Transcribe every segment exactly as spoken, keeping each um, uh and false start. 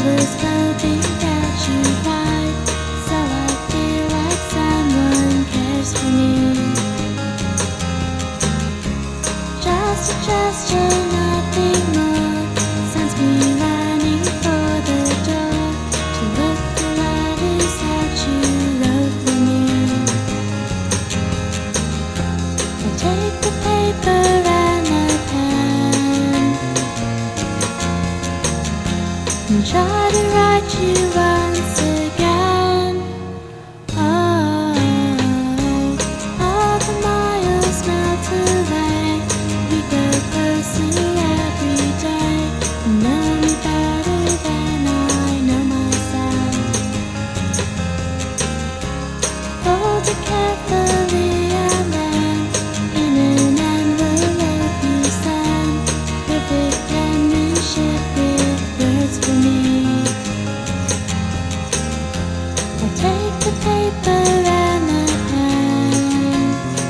others hoping that you ride, so I feel like someone cares for me. Just a gesture, nothing more, sends me running for the door to look the letters that you wrote for me. I'll take the paper and the pen and try to write you once again. Oh, all the miles melt away, we go closer every day. You know me better than I know myself. Fold it carefully and then in an envelope you send. Perfect penmanship with words for me. I'll take the paper and the pen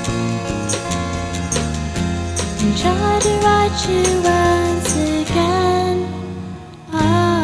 and try to write you once again. Oh.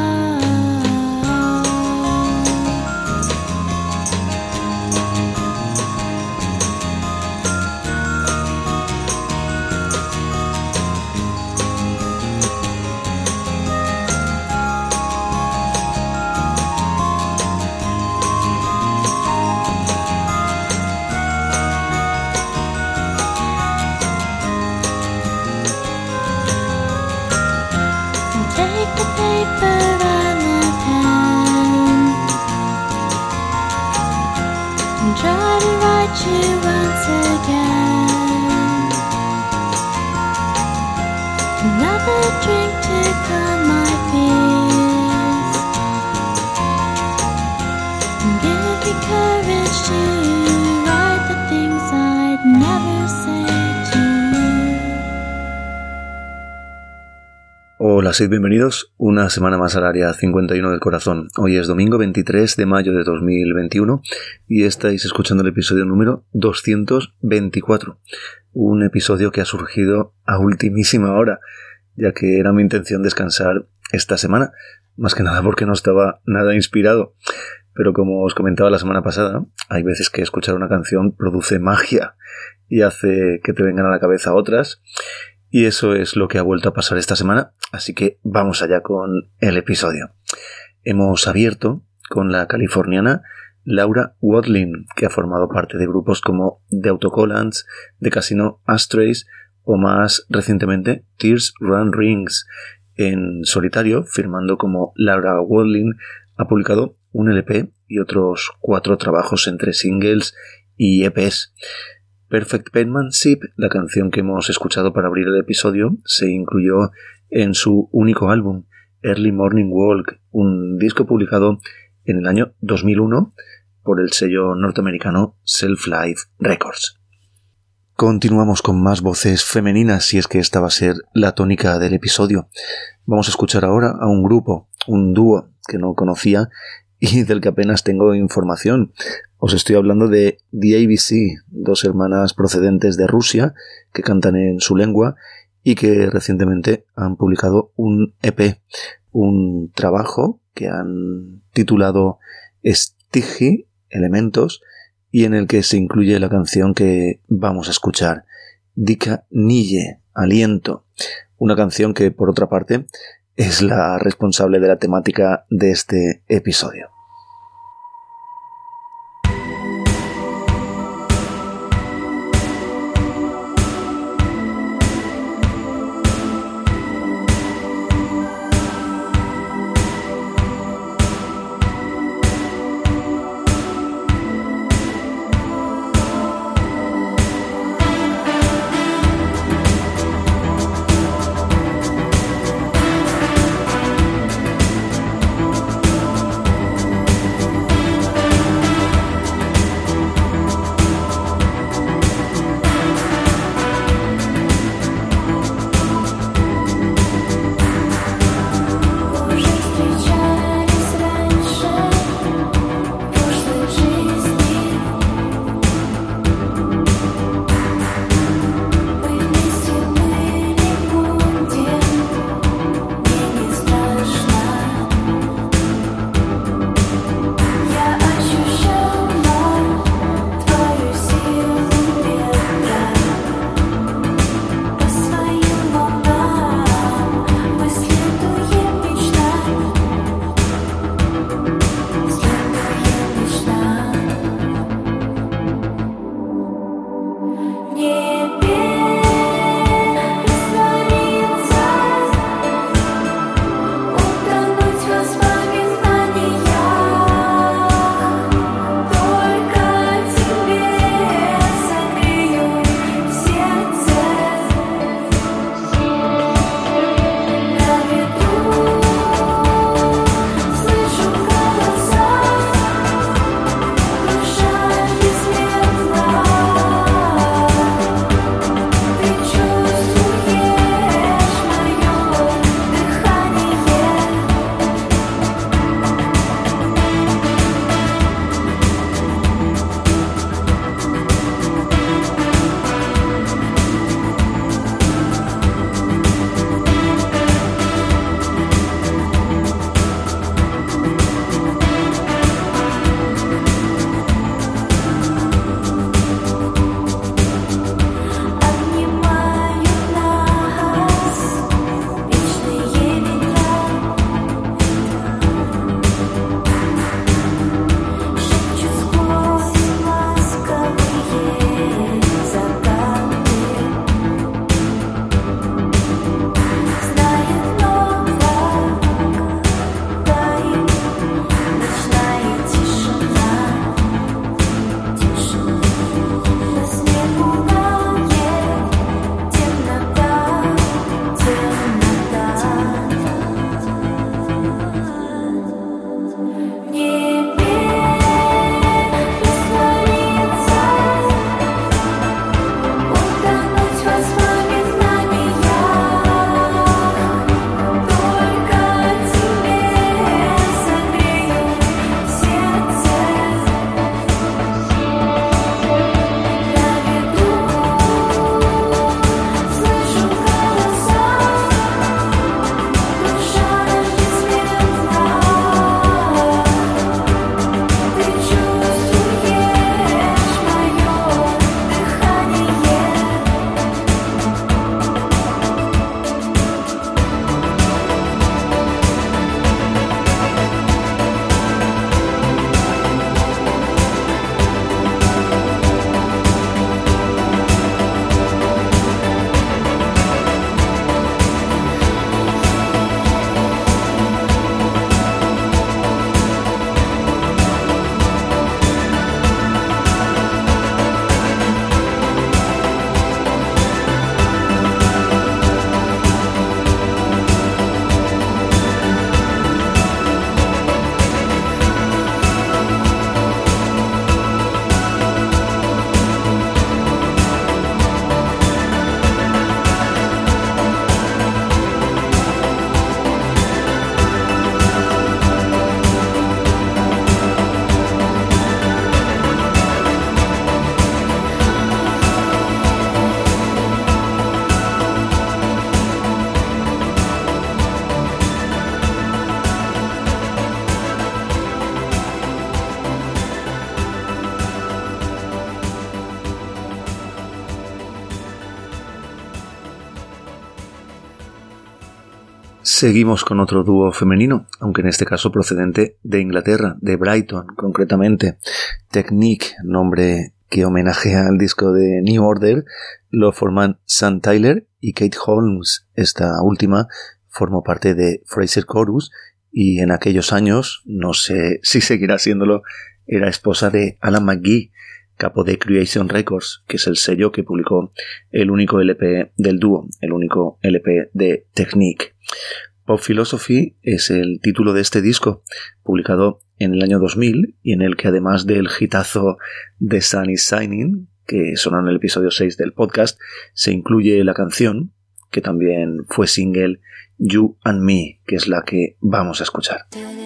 I'll take the paper and the pen and try to write you once again. Another drink to calm my fears and give me courage to write the things I'd never say to you. Hola, sed bienvenidos una semana más al área cincuenta y uno del corazón. Hoy es domingo veintitrés de mayo de dos mil veintiuno y estáis escuchando el episodio número doscientos veinticuatro. Un episodio que ha surgido a ultimísima hora, ya que era mi intención descansar esta semana, más que nada porque no estaba nada inspirado. Pero como os comentaba la semana pasada, hay veces que escuchar una canción produce magia y hace que te vengan a la cabeza otras. Y eso es lo que ha vuelto a pasar esta semana, así que vamos allá con el episodio. Hemos abierto con la californiana Laura Wadlin, que ha formado parte de grupos como The Autocollants, The Casino Ashtrays o más recientemente Tears Run Rings. En solitario, firmando como Laura Wadlin, ha publicado un L P y otros cuatro trabajos entre singles y E Pes. Perfect Penmanship, la canción que hemos escuchado para abrir el episodio, se incluyó en su único álbum, Early Morning Walk, un disco publicado en el año dos mil uno por el sello norteamericano Self-Life Records. Continuamos con más voces femeninas, si es que esta va a ser la tónica del episodio. Vamos a escuchar ahora a un grupo, un dúo que no conocía y del que apenas tengo información. Os estoy hablando de The A B C, dos hermanas procedentes de Rusia que cantan en su lengua y que recientemente han publicado un E P, un trabajo que han titulado Stigi, Elementos, y en el que se incluye la canción que vamos a escuchar, Dika Nille, Aliento, una canción que por otra parte es la responsable de la temática de este episodio. Seguimos con otro dúo femenino, aunque en este caso procedente de Inglaterra, de Brighton concretamente. Technique, nombre que homenajea al disco de New Order, lo forman Sam Tyler y Kate Holmes. Esta última formó parte de Fraser Chorus y en aquellos años, no sé si seguirá siéndolo, era esposa de Alan McGee, capo de Creation Records, que es el sello que publicó el único L P del dúo, el único L P de Technique. Pop Philosophy es el título de este disco, publicado en el año dos mil, y en el que además del hitazo The Sun is Shining, que sonó en el episodio seis del podcast, se incluye la canción, que también fue single, You and Me, que es la que vamos a escuchar.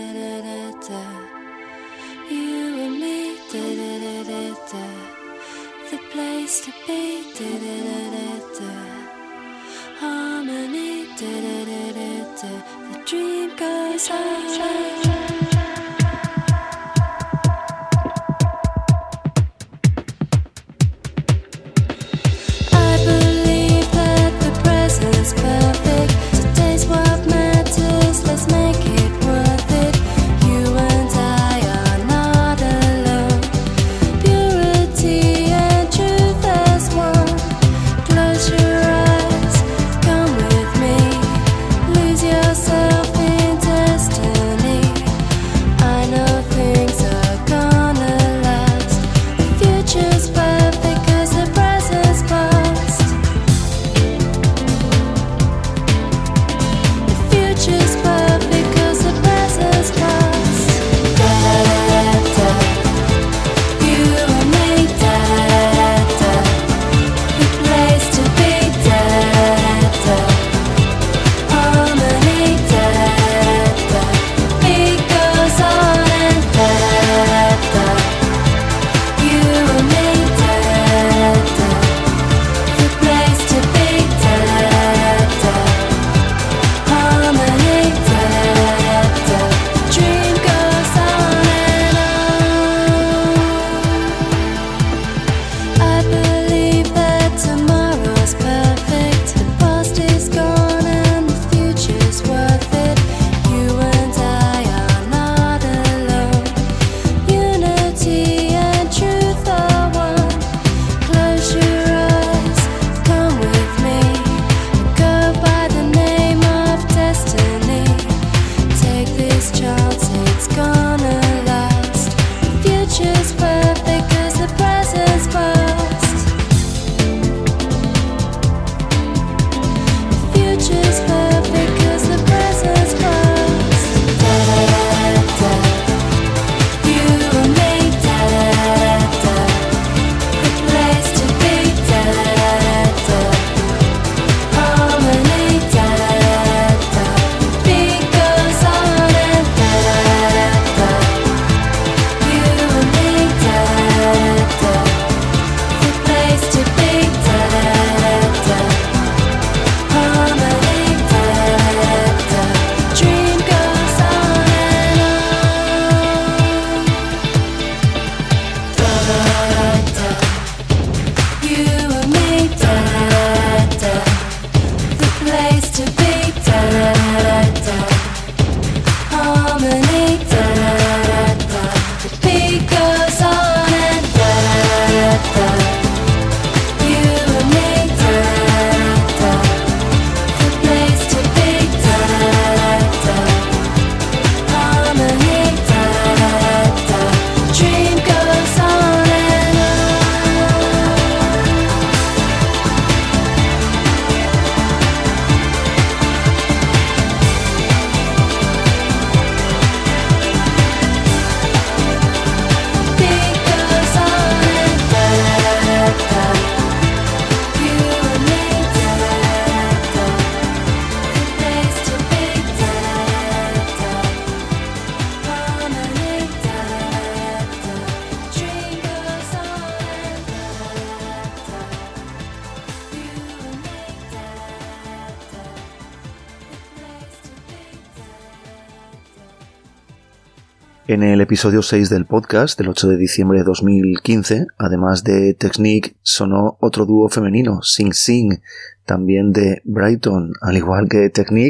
En el episodio seis del podcast, del ocho de diciembre de dos mil quince, además de Technique, sonó otro dúo femenino, Sing Sing, también de Brighton, al igual que Technique,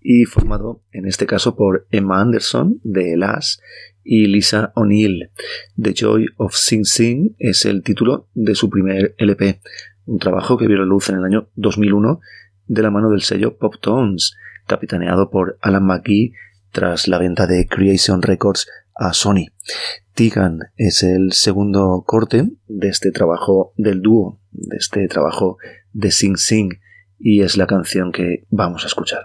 y formado en este caso por Emma Anderson de Lash y Lisa O'Neill. The Joy of Sing Sing es el título de su primer L P, un trabajo que vio la luz en el año dos mil uno de la mano del sello Pop Tones, capitaneado por Alan McGee tras la venta de Creation Records a Sony. Tegan es el segundo corte de este trabajo del dúo, de este trabajo de Sing Sing, y es la canción que vamos a escuchar.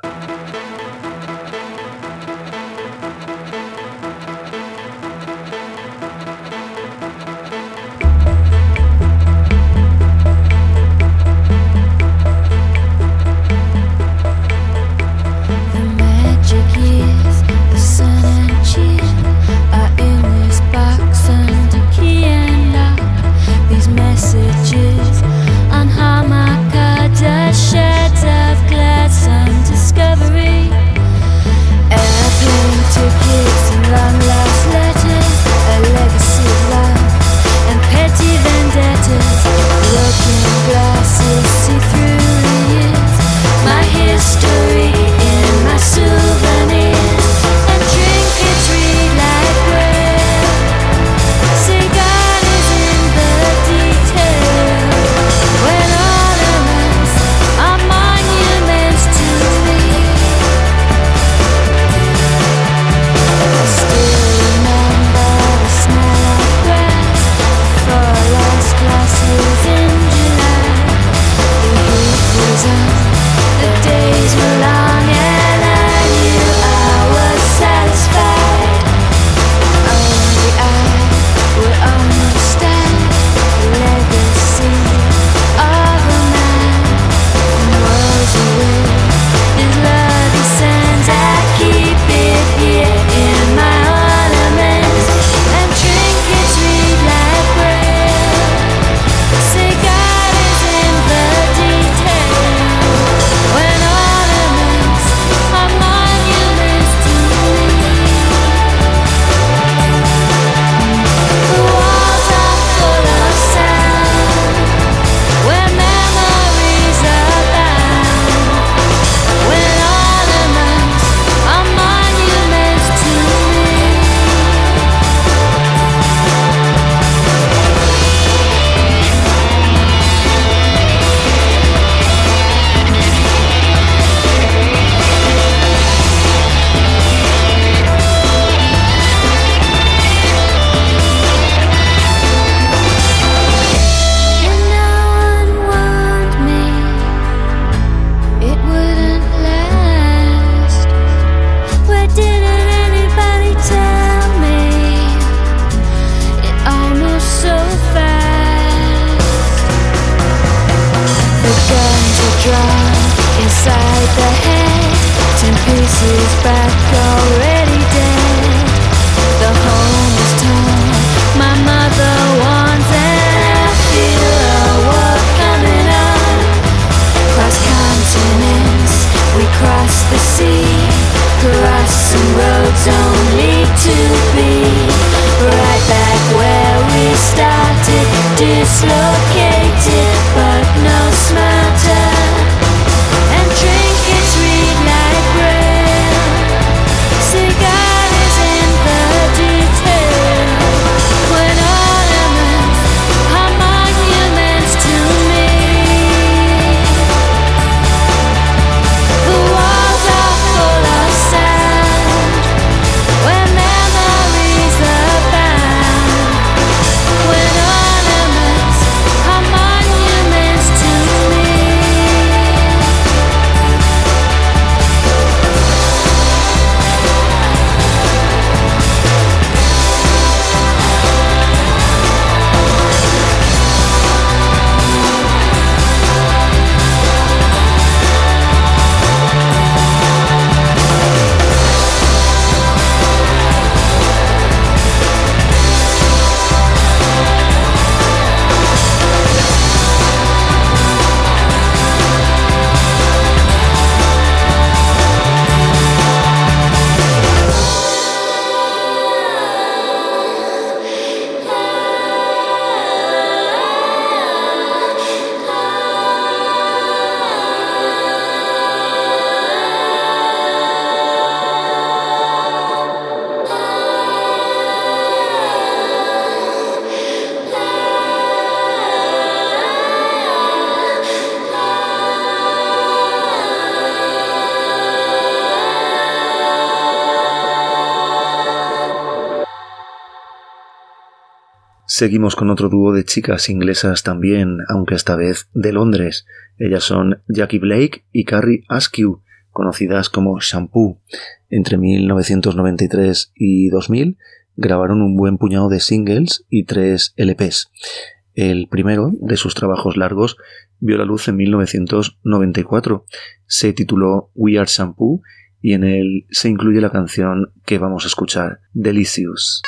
Seguimos con otro dúo de chicas inglesas también, aunque esta vez de Londres. Ellas son Jackie Blake y Carrie Askew, conocidas como Shampoo. Entre mil novecientos noventa y tres y dos mil grabaron un buen puñado de singles y tres L Pes. El primero de sus trabajos largos vio la luz en mil novecientos noventa y cuatro. Se tituló We Are Shampoo y en él se incluye la canción que vamos a escuchar, Delicious.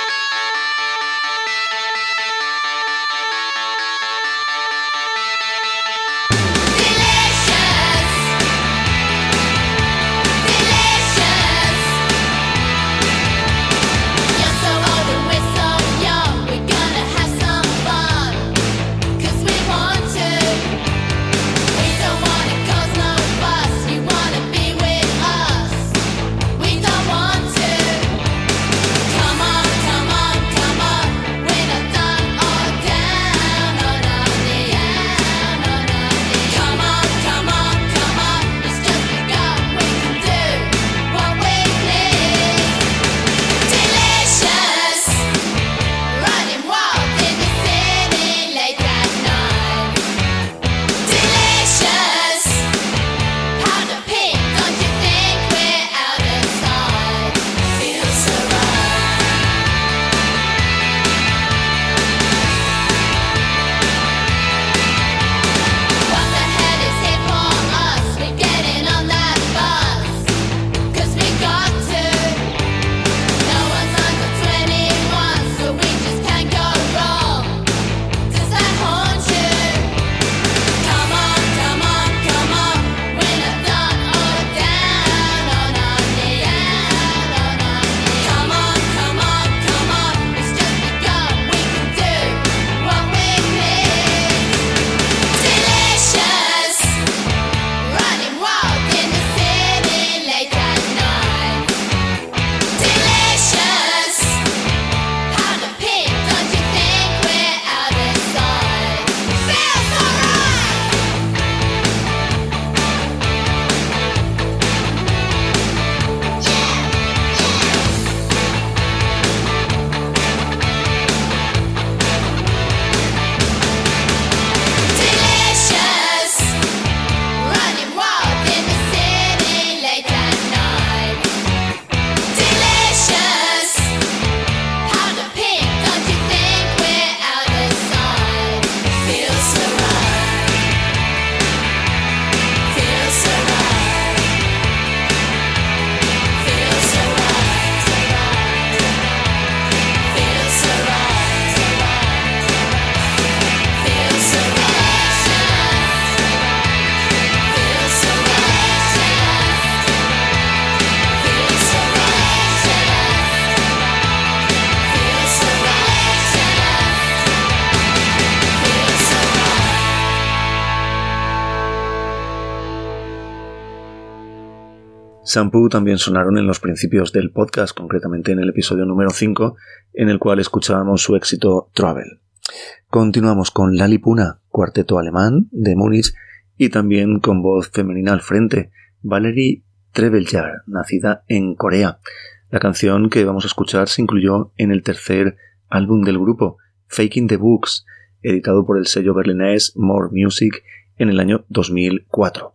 Shampoo también sonaron en los principios del podcast, concretamente en el episodio número cinco, en el cual escuchábamos su éxito Travel. Continuamos con Lali Puna, cuarteto alemán de Múnich y también con voz femenina al frente, Valerie Treveljar, nacida en Corea. La canción que vamos a escuchar se incluyó en el tercer álbum del grupo, Faking the Books, editado por el sello berlinés More Music en el año dos mil cuatro.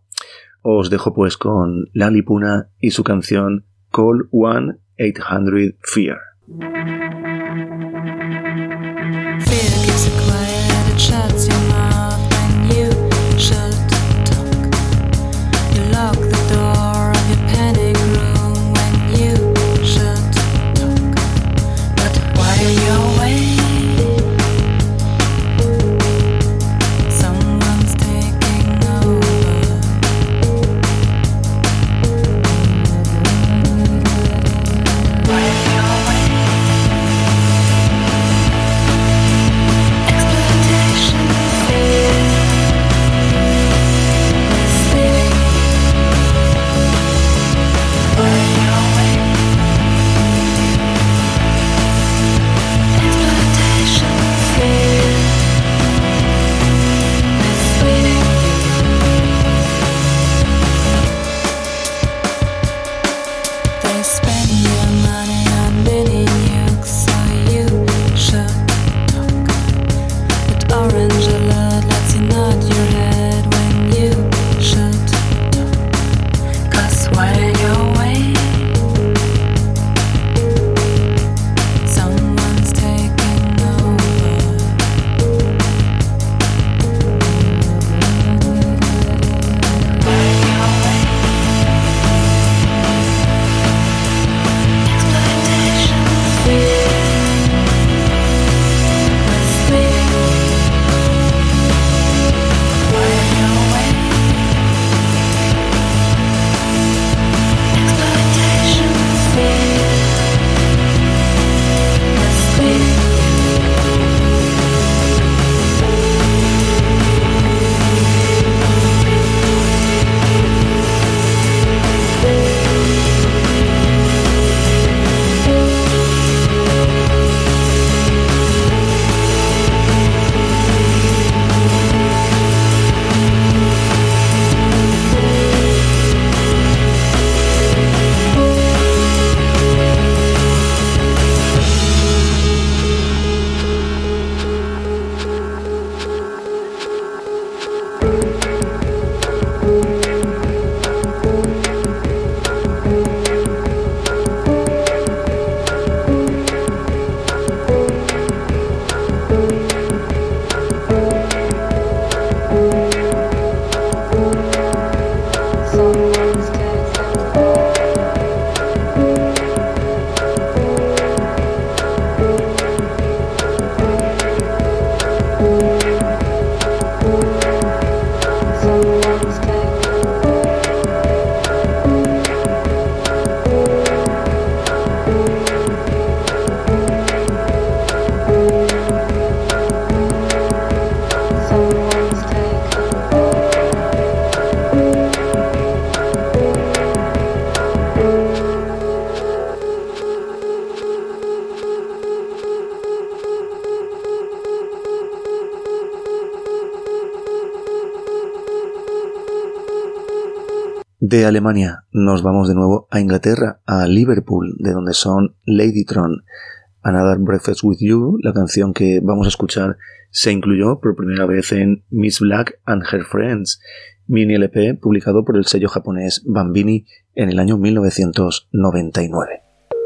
Os dejo pues con Lali Puna y su canción Call one eight hundred fear. Fear keeps you quiet, it shuts your mouth when you should talk. You lock the door of your panic room when you should talk. But while you're away, someone's taking over. While you're away, De Alemania nos vamos de nuevo a Inglaterra, a Liverpool, de donde son Ladytron. Another Breakfast With You, la canción que vamos a escuchar, se incluyó por primera vez en Miss Black and Her Friends, mini L P publicado por el sello japonés Bambini en el año mil novecientos noventa y nueve.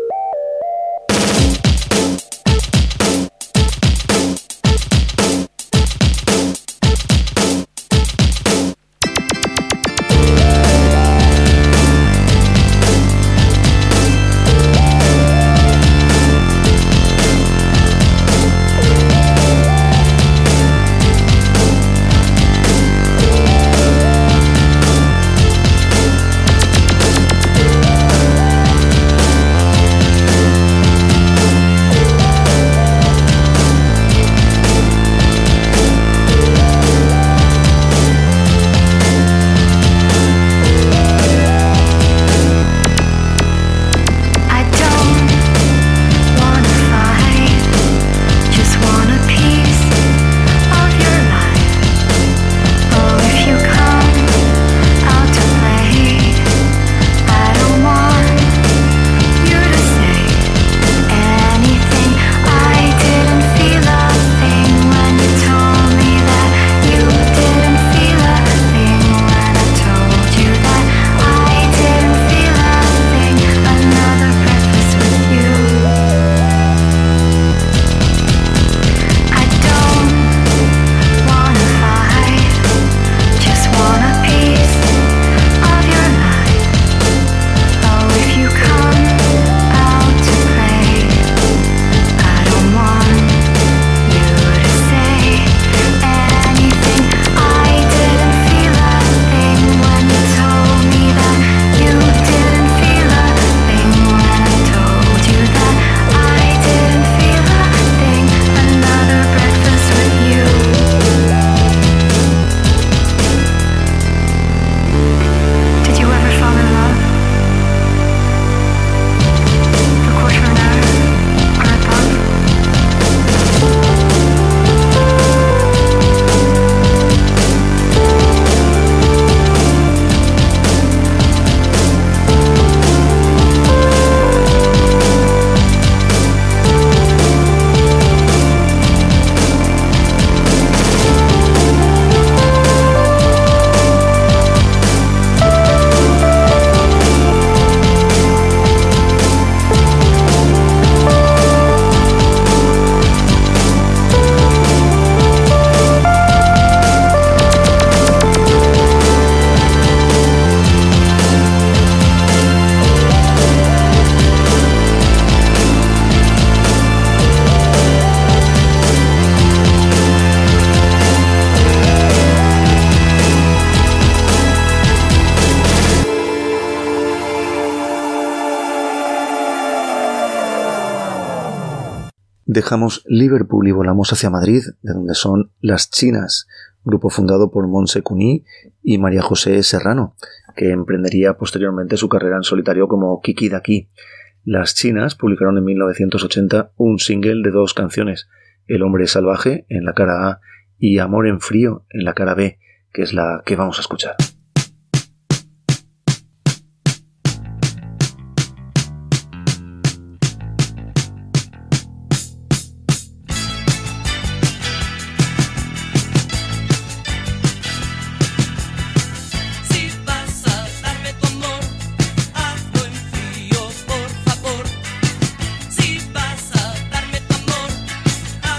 Dejamos Liverpool y volamos hacia Madrid, de donde son Las Chinas, grupo fundado por Montse Cuní y María José Serrano, que emprendería posteriormente su carrera en solitario como Kiki Daki. Las Chinas publicaron en mil novecientos ochenta un single de dos canciones, El hombre salvaje en la cara A y Amor en frío en la cara B, que es la que vamos a escuchar.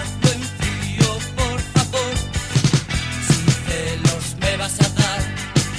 Celos me vas a dar.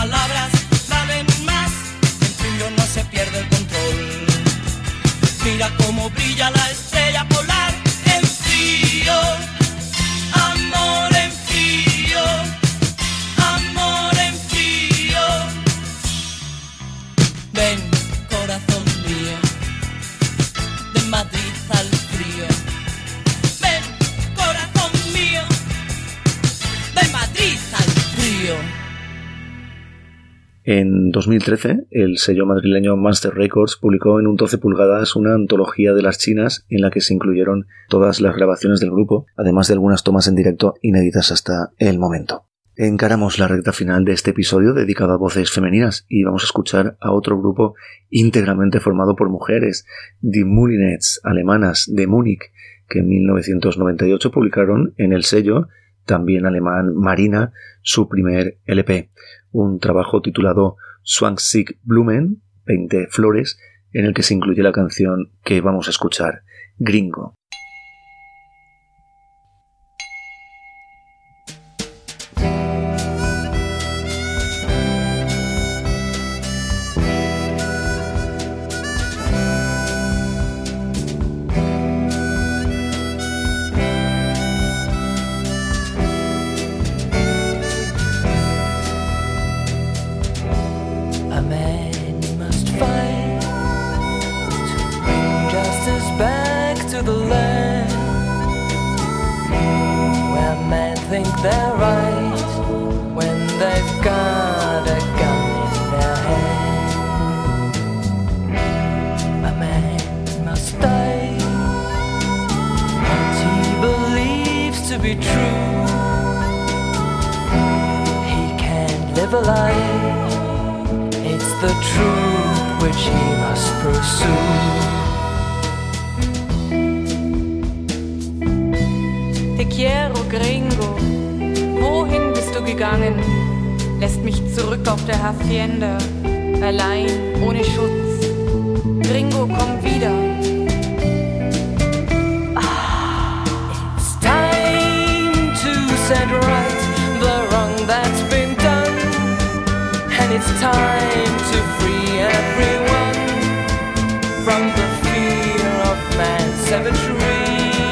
palabras valen más, el tuyo no se pierde el control. Mira cómo brilla la estrella polar en frío, amor en frío, amor en frío. Ven, corazón mío, de Madrid al frío. Ven, corazón mío, de Madrid al frío. En dos mil trece, el sello madrileño Monster Records publicó en un doce pulgadas una antología de las chinas en la que se incluyeron todas las grabaciones del grupo, además de algunas tomas en directo inéditas hasta el momento. Encaramos la recta final de este episodio dedicado a voces femeninas y vamos a escuchar a otro grupo íntegramente formado por mujeres, Die Moulinettes, alemanas de Múnich, que en mil novecientos noventa y ocho publicaron en el sello, también alemán, Marina, su primer L P, un trabajo titulado zwanzig Blumen, veinte flores, en el que se incluye la canción que vamos a escuchar, Gringo. They're right when they've got a gun in their hand. A man must die what he believes to be true. He can't live a lie. It's the truth which he must pursue. Te quiero, Gringo. Wohin bist du gegangen? Lässt mich zurück auf der Hacienda, allein, ohne Schutz. Gringo, komm wieder. Ah, it's time to set right the wrong that's been done, and it's time to free everyone from the fear of man's savagery.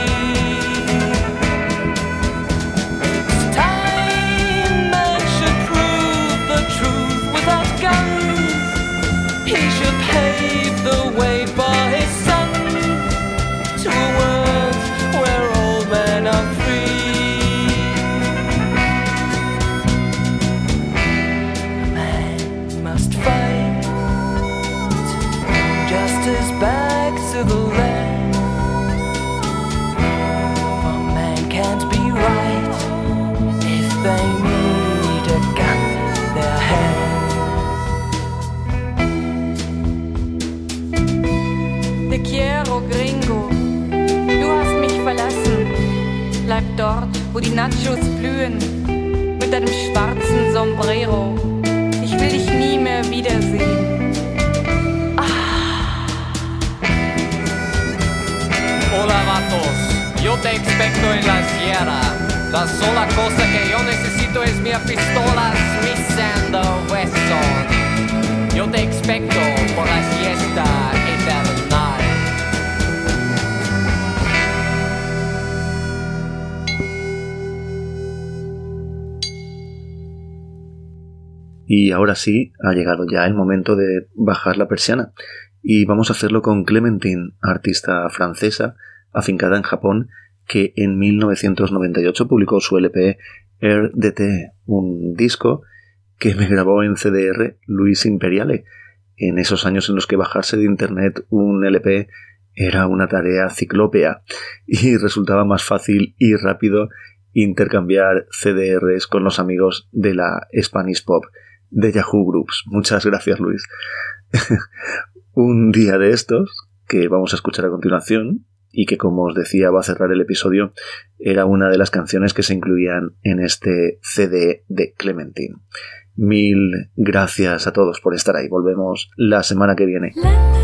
Back to the land, for man can't be right if they need a gun in their hand. Te quiero, Gringo. Du hast mich verlassen. Bleib dort, wo die Nachos blühen, mit deinem schwarzen Sombrero. Ich will dich nie mehr wiedersehen. Hola vatos, yo te expecto en la sierra. La sola cosa que yo necesito es mi pistola Smith and Wesson. Yo te expecto por la siesta eternal. Y ahora sí, ha llegado ya el momento de bajar la persiana. Y vamos a hacerlo con Clementine, artista francesa, afincada en Japón, que en mil novecientos noventa y ocho publicó su L P Air D T, un disco que me grabó en C D R Luis Imperiale, en esos años en los que bajarse de internet un L P era una tarea ciclópea y resultaba más fácil y rápido intercambiar C D Rs con los amigos de la Spanish Pop de Yahoo Groups. Muchas gracias, Luis. Un día de estos, que vamos a escuchar a continuación, y que, como os decía, va a cerrar el episodio, era una de las canciones que se incluían en este C D de Clementine. Mil gracias a todos por estar ahí. Volvemos la semana que viene.